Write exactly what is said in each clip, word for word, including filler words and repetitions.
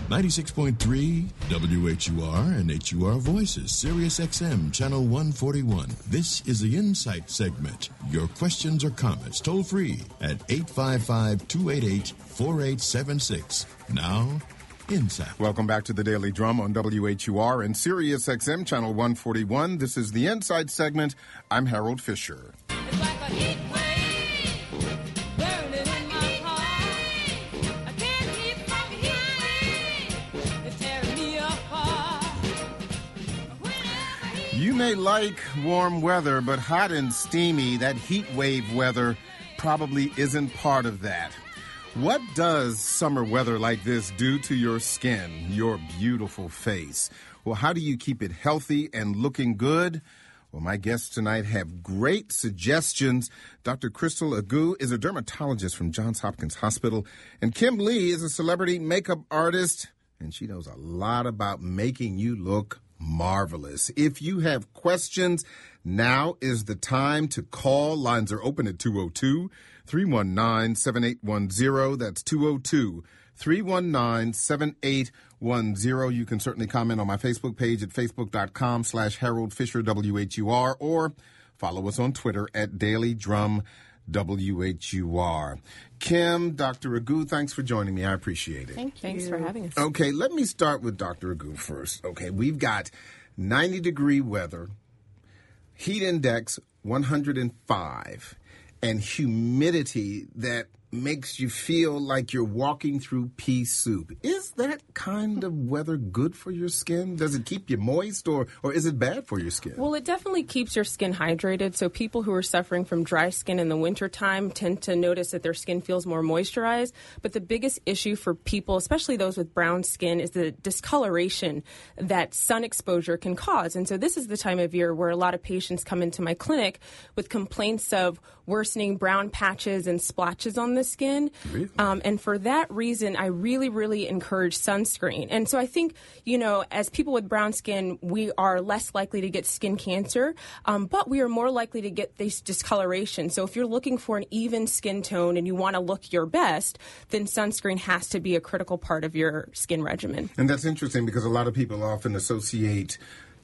ninety-six point three W H U R and H U R Voices, Sirius X M, Channel one forty-one. This is the Insight segment. Your questions or comments toll free at eight five five, two eight eight, four eight seven six. Now, Insight. Welcome back to the Daily Drum on W H U R and Sirius X M, Channel one forty-one. This is the Insight segment. I'm Harold Fisher. It's like a heat wave burning in my heart. I can't keep from the heat wave. It's tearing me apart. You may like warm weather, but hot and steamy, that heat wave weather probably isn't part of that. What does summer weather like this do to your skin, your beautiful face? Well, how do you keep it healthy and looking good? Well, my guests tonight have great suggestions. Doctor Crystal Agu is a dermatologist from Johns Hopkins Hospital, and Kim Lee is a celebrity makeup artist, and she knows a lot about making you look marvelous. If you have questions, now is the time to call. Lines are open at two oh two, three one nine, seven eight one zero. That's two oh two, three one nine, seven eight one zero. You can certainly comment on my Facebook page at facebook.com slash Harold Fisher W H U R, or follow us on Twitter at Daily Drum W H U R. Kim, Doctor Agu, thanks for joining me. I appreciate it. Thank you. Thanks for having us. Okay, let me start with Doctor Agu first. Okay, we've got ninety degree weather, heat index one hundred five, and humidity that makes you feel like you're walking through pea soup. Is that kind of weather good for your skin? Does it keep you moist, or, or is it bad for your skin? Well, it definitely keeps your skin hydrated. So people who are suffering from dry skin in the wintertime tend to notice that their skin feels more moisturized. But the biggest issue for people, especially those with brown skin, is the discoloration that sun exposure can cause. And so this is the time of year where a lot of patients come into my clinic with complaints of worsening brown patches and splotches on the skin. Really? Um, and for that reason, I really, really encourage sunscreen. And so I think, you know, as people with brown skin, we are less likely to get skin cancer, um, but we are more likely to get this discoloration. So if you're looking for an even skin tone and you want to look your best, then sunscreen has to be a critical part of your skin regimen. And that's interesting because a lot of people often associate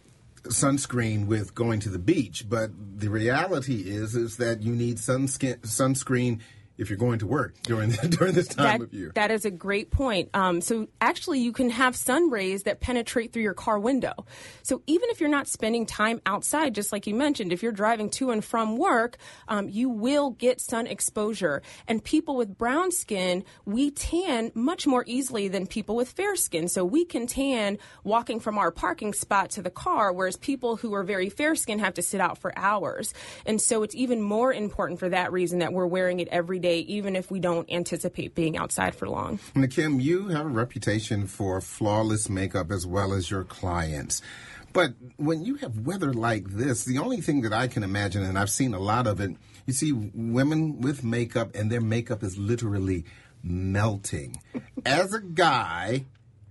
sunscreen with going to the beach, but the reality is is that you need sunscreen sunscreen if you're going to work during during this time that, of year. That is a great point. Um, so actually, you can have sun rays that penetrate through your car window. So even if you're not spending time outside, just like you mentioned, if you're driving to and from work, um, you will get sun exposure. And people with brown skin, we tan much more easily than people with fair skin. So we can tan walking from our parking spot to the car, whereas people who are very fair skin have to sit out for hours. And so it's even more important for that reason that we're wearing it every day, even if we don't anticipate being outside for long. Now, Kim, you have a reputation for flawless makeup as well as your clients. But when you have weather like this, the only thing that I can imagine, and I've seen a lot of it, you see women with makeup and their makeup is literally melting. As a guy,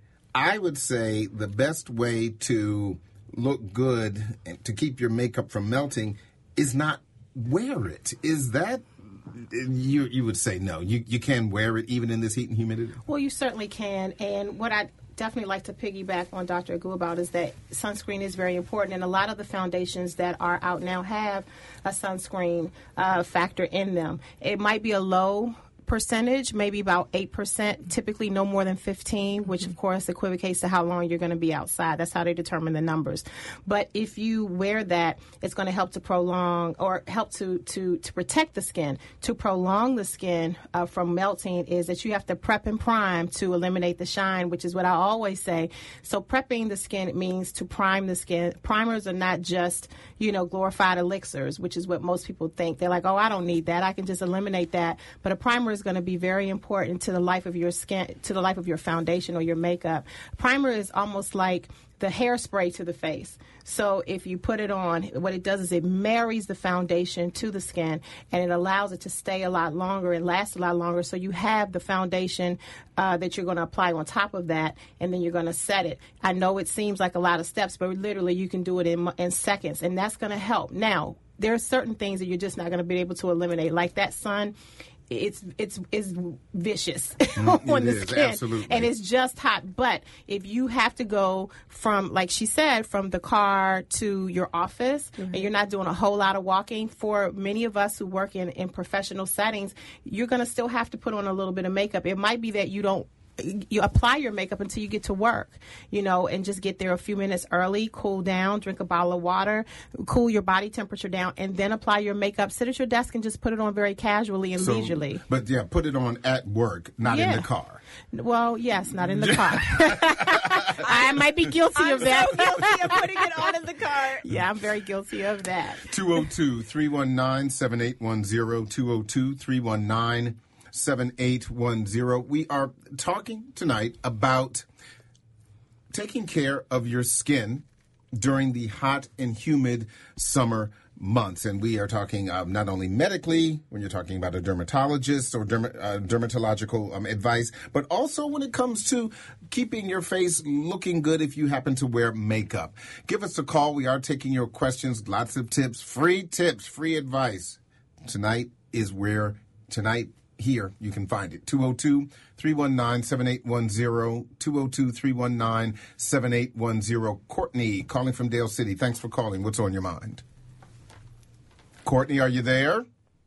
I would say the best way to look good and to keep your makeup from melting is not wear it. Is that You you would say no. You you can wear it even in this heat and humidity? Well, you certainly can. And what I definitely like to piggyback on Doctor Agu about is that sunscreen is very important. And a lot of the foundations that are out now have a sunscreen uh, factor in them. It might be a low percentage, maybe about eight percent, typically no more than fifteen, which of course equivocates to how long you're going to be outside. That's how they determine the numbers. But if you wear that, it's going to help to prolong or help to, to, to protect the skin. To prolong the skin uh, from melting is that you have to prep and prime to eliminate the shine, which is what I always say. So prepping the skin means to prime the skin. Primers are not just, you know, glorified elixirs, which is what most people think. They're like, oh, I don't need that. I can just eliminate that. But a primer is going to be very important to the life of your skin, to the life of your foundation or your makeup. Primer is almost like the hairspray to the face. So if you put it on, what it does is it marries the foundation to the skin, and it allows it to stay a lot longer and last a lot longer. So you have the foundation uh, that you're going to apply on top of that, and then you're going to set it. I know it seems like a lot of steps, but literally you can do it in, in seconds, and that's going to help. Now, there are certain things that you're just not going to be able to eliminate, like that sun. it's it's is vicious Mm, on it the is, skin, absolutely. and it's just hot. But if you have to go from, like she said, from the car to your office, and you're not doing a whole lot of walking, for many of us who work in, in professional settings, you're going to still have to put on a little bit of makeup. It might be that you don't you apply your makeup until you get to work, you know, and just get there a few minutes early, cool down, drink a bottle of water, cool your body temperature down, and then apply your makeup. Sit at your desk and just put it on very casually and So, leisurely. but yeah, put it on at work, not in Yeah. the car. Well, yes, not in the car. I might be guilty of that. guilty of putting it on in the car. Yeah, I'm very guilty of that. two oh two, three one nine, seven eight one zero, two oh two, three one nine, seven eight one zero. We are talking tonight about taking care of your skin during the hot and humid summer months. And we are talking um, not only medically, when you're talking about a dermatologist or derma- uh, dermatological um, advice, but also when it comes to keeping your face looking good if you happen to wear makeup. Give us a call. We are taking your questions, lots of tips, free tips, free advice. Tonight is where, tonight, here you can find it. two oh two, three one nine, seven eight one zero, two oh two, three one nine, seven eight one zero. Courtney calling from Dale City. Thanks for calling. What's on your mind? Courtney, are you there?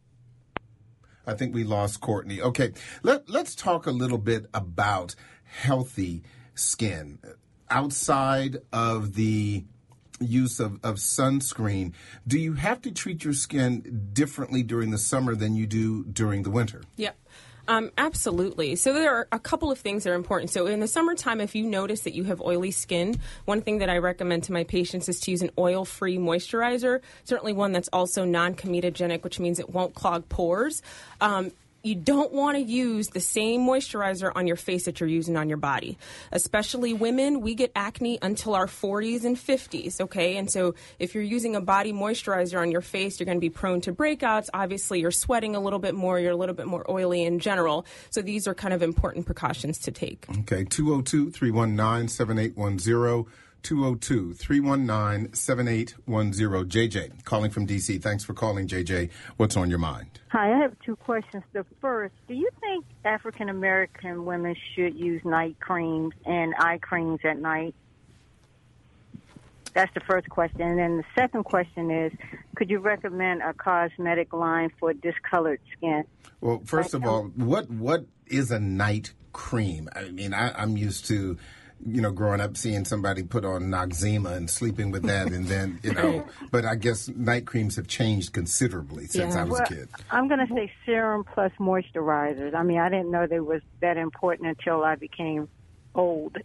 I think we lost Courtney. Okay, Let, let's talk a little bit about healthy skin. Outside of the use of, of sunscreen, do you have to treat your skin differently during the summer than you do during the winter? Yep. Um, absolutely. So there are a couple of things that are important. So in the summertime, if you notice that you have oily skin, one thing that I recommend to my patients is to use an oil-free moisturizer, certainly one that's also non-comedogenic, which means it won't clog pores. Um, You don't want to use the same moisturizer on your face that you're using on your body. Especially women, we get acne until our forties and fifties, okay? And so if you're using a body moisturizer on your face, you're going to be prone to breakouts. Obviously, you're sweating a little bit more. You're a little bit more oily in general. So these are kind of important precautions to take. Okay, two oh two, three one nine, seven eight one zero. two oh two, three one nine, seven eight one zero. J J, calling from D C. Thanks for calling, J J. What's on your mind? Hi, I have two questions. The first, do you think African American women should use night creams and eye creams at night? That's the first question. And then the second question is, could you recommend a cosmetic line for discolored skin? Well, first of all, what what is a night cream? I mean, I, I'm used to, you know, growing up seeing somebody put on Noxzema and sleeping with that, and then, you know, but I guess night creams have changed considerably since Yeah. I was Well, a kid. I'm going to say serum plus moisturizers. I mean, I didn't know they was that important until I became old.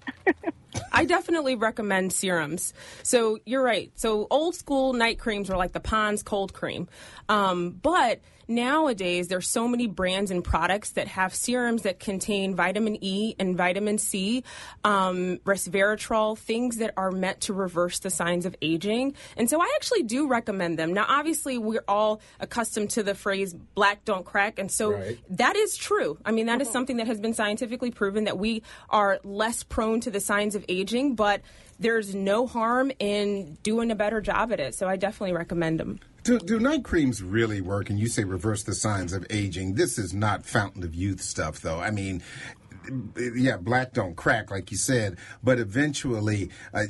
I definitely recommend serums. So you're right. So old school night creams were like the Pond's cold cream. Um, but nowadays, there's so many brands and products that have serums that contain vitamin E and vitamin C, um, resveratrol, things that are meant to reverse the signs of aging. And so I actually do recommend them. Now, obviously, we're all accustomed to the phrase black don't crack. And so Right. that is true. I mean, that is something that has been scientifically proven that we are less prone to the signs of aging, but there's no harm in doing a better job at it. So I definitely recommend them. Do, do night creams really work? And you say reverse the signs of aging. This is not fountain of youth stuff, though. I mean, yeah, black don't crack, like you said, but eventually, uh,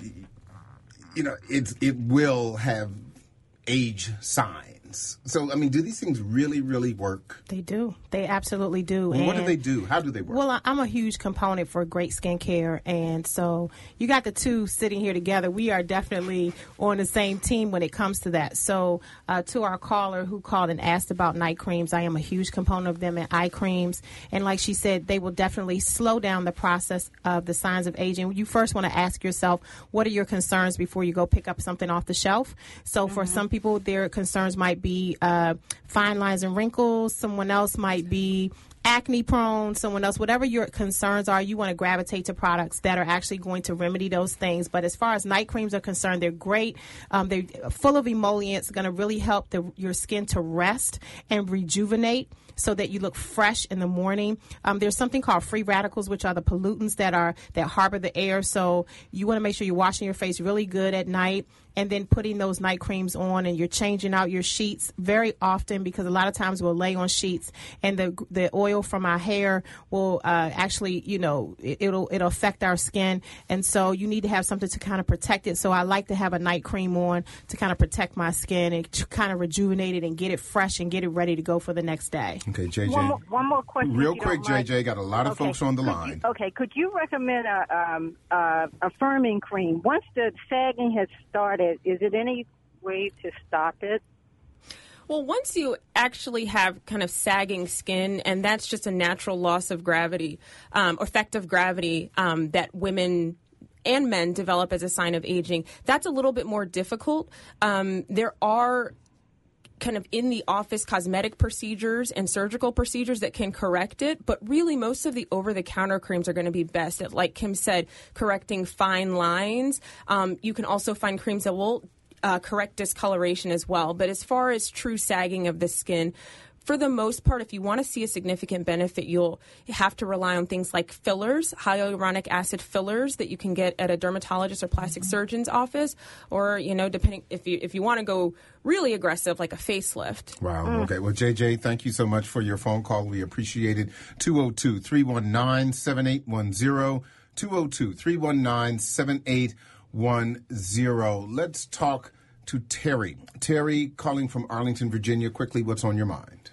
you know, it's, it will have age signs. So, I mean, do these things really, really work? They do. They absolutely do. Well, what do And- they do? How do they work? Well, I- I'm a huge component for great skincare, and so you got the two sitting here together. We are definitely on the same team when it comes to that. So, uh, to our caller who called and asked about night creams, I am a huge component of them and eye creams. And like she said, they will definitely slow down the process of the signs of aging. You first want to ask yourself, what are your concerns before you go pick up something off the shelf? So, for some people, their concerns might be uh, fine lines and wrinkles. Someone else might be acne prone, someone else, whatever your concerns are, you want to gravitate to products that are actually going to remedy those things. But as far as night creams are concerned, they're great. Um, they're full of emollients, going to really help the, your skin to rest and rejuvenate. so that you look fresh in the morning. Um, there's something called free radicals, which are the pollutants that are that harbor the air. So you want to make sure you're washing your face really good at night, and then putting those night creams on, and you're changing out your sheets very often, because a lot of times we'll lay on sheets and the the oil from our hair will uh, actually, you know, it, it'll it'll affect our skin, and so you need to have something to kind of protect it. So I like to have a night cream on to kind of protect my skin and to kind of rejuvenate it and get it fresh and get it ready to go for the next day. Okay, J J. One more, one more question. Real if you quick, don't mind. J J, got a lot of Okay. folks on the Could line. You, okay, could you recommend a, um, uh, a firming cream? Once the sagging has started, is it any way to stop it? Well, once you actually have kind of sagging skin, and that's just a natural loss of gravity, um, effect of gravity um, that women and men develop as a sign of aging, that's a little bit more difficult. Um, there are kind of in the office cosmetic procedures and surgical procedures that can correct it, but really most of the over-the-counter creams are going to be best at, like Kim said, correcting fine lines. Um, you can also find creams that will uh, correct discoloration as well. But as far as true sagging of the skin, for the most part, if you want to see a significant benefit, you'll have to rely on things like fillers, hyaluronic acid fillers that you can get at a dermatologist or plastic surgeon's office, or, you know, depending if you if you want to go really aggressive, like a facelift. Wow. Okay. Well, J J, thank you so much for your phone call. We appreciate it. two oh two, three one nine, seven eight one zero. two oh two, three one nine, seven eight one zero. Let's talk to Terry. Terry, calling from Arlington, Virginia. Quickly, what's on your mind?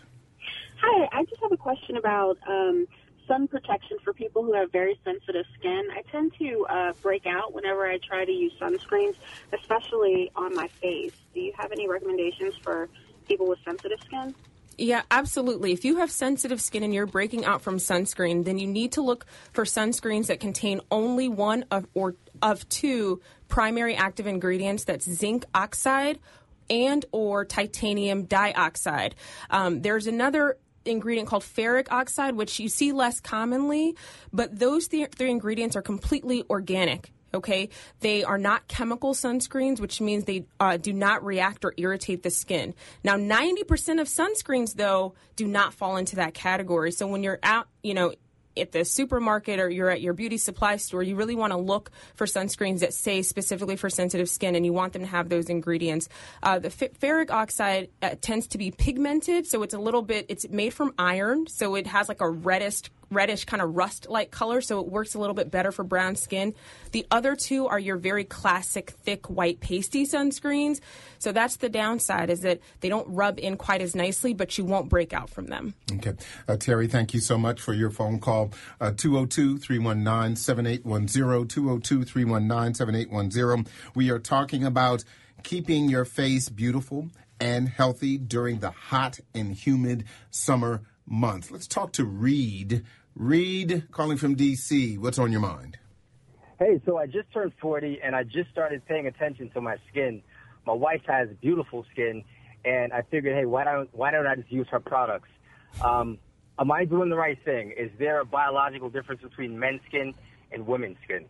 Hi, I just have a question about um, sun protection for people who have very sensitive skin. I tend to uh, break out whenever I try to use sunscreens, especially on my face. Do you have any recommendations for people with sensitive skin? Yeah, absolutely. If you have sensitive skin and you're breaking out from sunscreen, then you need to look for sunscreens that contain only one of or of two primary active ingredients. That's zinc oxide and or titanium dioxide. Um, there's another ingredient called ferric oxide, which you see less commonly, but those th- three ingredients are completely organic. Okay, they are not chemical sunscreens, which means they uh, do not react or irritate the skin. Now, ninety percent of sunscreens, though, do not fall into that category. So when you're out, you know, at the supermarket or you're at your beauty supply store, you really want to look for sunscreens that say specifically for sensitive skin, and you want them to have those ingredients. Uh, the f- ferric oxide uh, tends to be pigmented, so it's a little bit, it's made from iron, so it has like a reddish reddish kind of rust-like color, so it works a little bit better for brown skin. The other two are your very classic thick white pasty sunscreens. So that's the downside, is that they don't rub in quite as nicely, but you won't break out from them. Okay. Uh, Terry, thank you so much for your phone call. Uh, two oh two, three one nine, seven eight one zero, two oh two, three one nine, seven eight one zero. We are talking about keeping your face beautiful and healthy during the hot and humid summer months. Let's talk to Reed. Reed, calling from D C. What's on your mind? Hey, so I just turned forty, and I just started paying attention to my skin. My wife has beautiful skin, and I figured, hey, why don't why don't I just use her products? Um, am I doing the right thing? Is there a biological difference between men's skin and women's skin?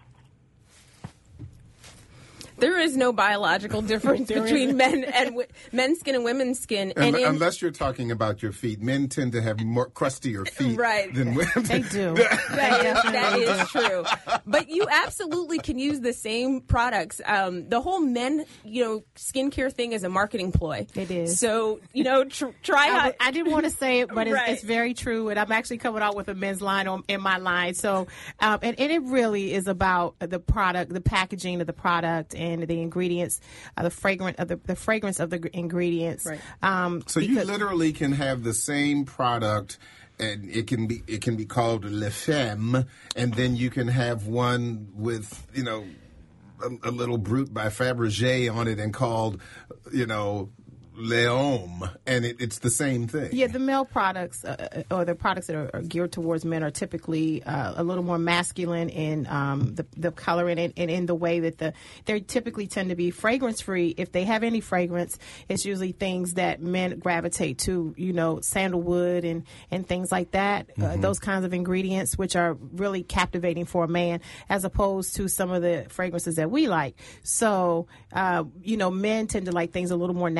There is no biological difference between men and w- men's skin and women's skin. And, And in, unless you're talking about your feet, men tend to have more crustier feet Right. than women. They do. That is, that is true. But you absolutely can use the same products. Um, the whole men, you know, skincare thing is a marketing ploy. It is. So, you know, tr- try I, out. I didn't want to say it, but it's, Right. it's very true. And I'm actually coming out with a men's line on, in my line. So, um, and, and it really is about the product, the packaging of the product, and the ingredients, uh, the fragrance of the, the fragrance of the g- ingredients. Right. Um, So you because- literally can have the same product, and it can be it can be called Le Femme, and then you can have one with, you know, a, a little Brut by Fabergé on it and called, you know, L'Homme, and it, it's the same thing. Yeah, the male products uh, or the products that are, are geared towards men are typically uh, a little more masculine in um, the, the coloring and, and in the way that the they typically tend to be fragrance free. If they have any fragrance, it's usually things that men gravitate to, you know, sandalwood and, and things like that. Mm-hmm. Uh, those kinds of ingredients, which are really captivating for a man, as opposed to some of the fragrances that we like. So, uh, you know, men tend to like things a little more natural.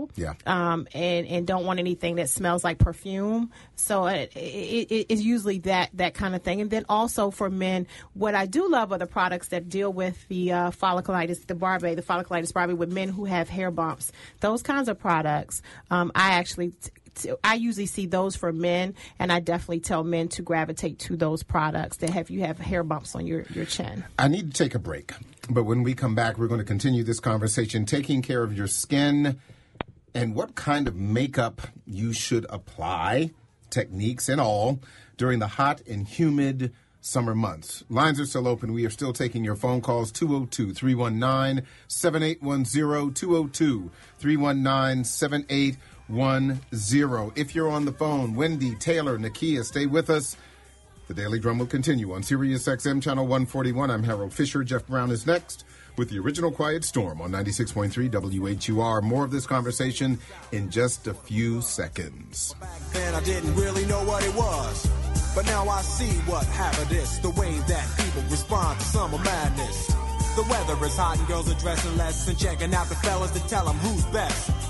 oil. Yeah. Um, and, and don't want anything that smells like perfume. So it, it, it, it's usually that, that kind of thing. And then also for men, what I do love are the products that deal with the uh, folliculitis, the Barbie, the folliculitis Barbie with men who have hair bumps. Those kinds of products, um, I actually... T- I usually see those for men, and I definitely tell men to gravitate to those products that have you have hair bumps on your, your chin. I need to take a break, but when we come back, we're going to continue this conversation, taking care of your skin and what kind of makeup you should apply, techniques and all, during the hot and humid summer months. Lines are still open. We are still taking your phone calls, two oh two, three one nine, seven eight one zero, two oh two, three one nine, seven eight one zero. If you're on the phone, Wendy, Taylor, Nakia, stay with us. The Daily Drum will continue on Sirius X M Channel one forty-one. I'm Harold Fisher. Jeff Brown is next with the original Quiet Storm on ninety-six point three W H U R. More of this conversation in just a few seconds. Back then I didn't really know what it was, but now I see what happened is the way that people respond to summer madness. The weather is hot and girls are dressing less and checking out the fellas to tell them who's best.